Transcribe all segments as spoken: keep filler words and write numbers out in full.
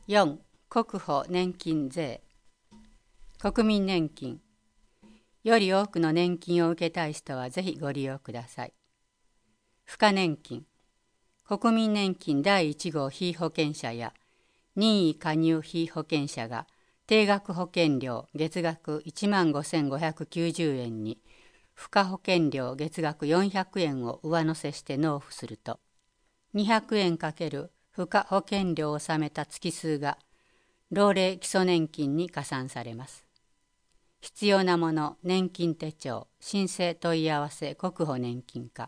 よん. 国保年金税。国民年金。より多くの年金を受けたい人はぜひご利用ください。付加年金。国民年金だいいち号被保険者や任意加入被保険者が定額保険料月額いちまんごせんごひゃくきゅうじゅうえんに付加保険料月額よんひゃくえんを上乗せして納付すると、にひゃくえんかける付加保険料を納めた月数が老齢基礎年金に加算されます。必要なもの、年金手帳、申請問い合わせ国保年金課。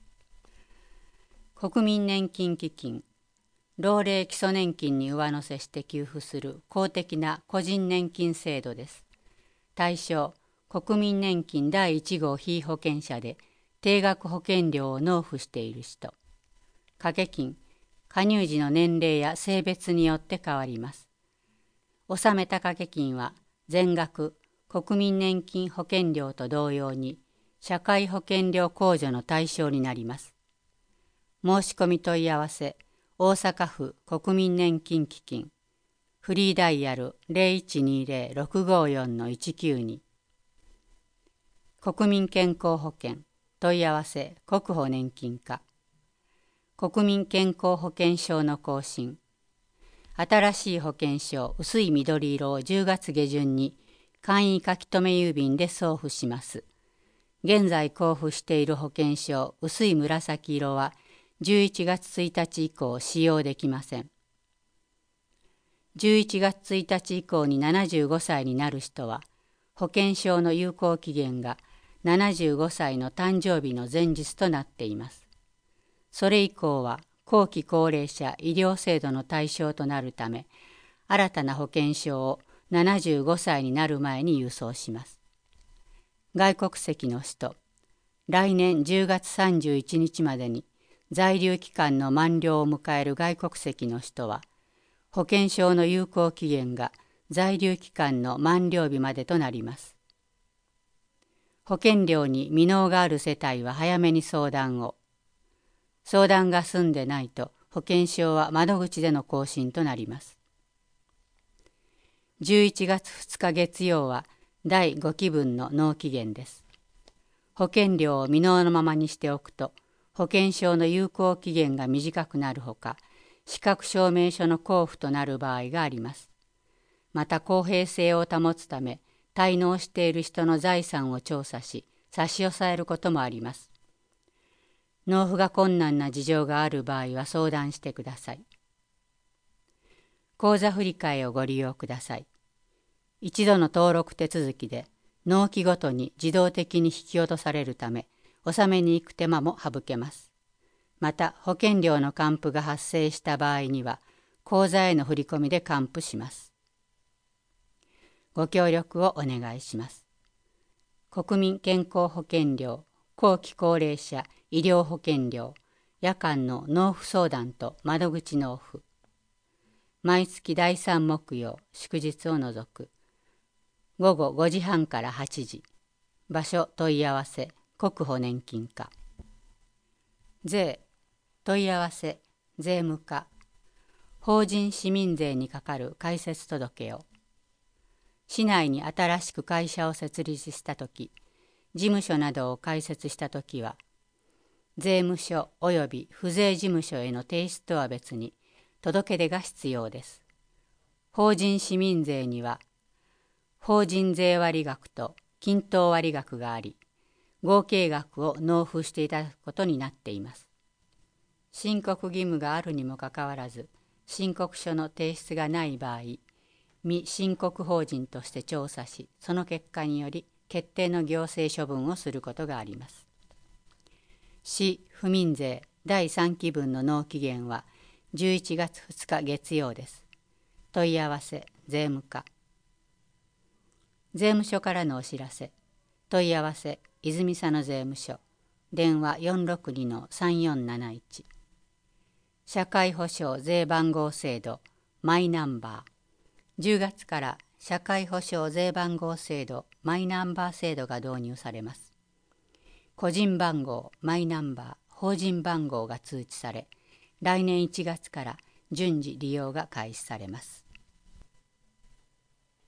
国民年金基金、老齢基礎年金に上乗せして給付する公的な個人年金制度です。対象、国民年金だいいち号被保険者で定額保険料を納付している人。掛け金、加入時の年齢や性別によって変わります。納めた掛け金は全額国民年金保険料と同様に社会保険料控除の対象になります。申し込み問い合わせ、大阪府国民年金基金、フリーダイヤル ゼロいちにゼロ ろくごよん のいちきゅうに。国民健康保険、問い合わせ国保年金課。国民健康保険証の更新。新しい保険証薄い緑色をじゅうがつ下旬に簡易書留郵便で送付します。現在交付している保険証薄い紫色はじゅういちがつついたち以降使用できません。じゅういちがつついたち以降にななじゅうごさいになる人は保険証の有効期限がななじゅうごさいの誕生日の前日となっています。それ以降は後期高齢者医療制度の対象となるため、新たな保険証をななじゅうごさいになる前に郵送します。外国籍の人、来年じゅうがつさんじゅういちにちまでに在留期間の満了を迎える外国籍の人は、保険証の有効期限が在留期間の満了日までとなります。保険料に未納がある世帯は早めに相談を。相談が済んでないと保険証は窓口での更新となります。じゅういちがつふつか月曜はだいごきぶんの納期限です。保険料を未納のままにしておくと保険証の有効期限が短くなるほか、資格証明書の交付となる場合があります。また公平性を保つため滞納している人の財産を調査し差し押さえることもあります。納付が困難な事情がある場合は相談してください。口座振替をご利用ください。一度の登録手続きで納期ごとに自動的に引き落とされるため、納めに行く手間も省けます。また保険料の還付が発生した場合には、口座への振り込みで還付します。ご協力をお願いします。国民健康保険料、後期高齢者医療保険料、夜間の納付相談と窓口納付。毎月だいさん木曜、祝日を除く。ごごごじはんからはちじ。場所問い合わせ、国保年金課。税、問い合わせ、税務課。法人市民税にかかる開設届を。市内に新しく会社を設立したとき、事務所などを開設したときは、税務署及び府税事務所への提出とは別に届け出が必要です。法人市民税には、法人税割額と均等割額があり、合計額を納付していただくことになっています。申告義務があるにもかかわらず、申告書の提出がない場合、未申告法人として調査し、その結果により決定の行政処分をすることがあります。市府民税だいさんきぶんの納期限はじゅういちがつふつか月曜です。問い合わせ税務課。税務署からのお知らせ。問い合わせ泉佐野税務署。電話 よんろくにのさんよんなないち。社会保障税番号制度マイナンバー。じゅうがつから社会保障税番号制度マイナンバー制度が導入されます。個人番号、マイナンバー、法人番号が通知され、来年いちがつから順次利用が開始されます。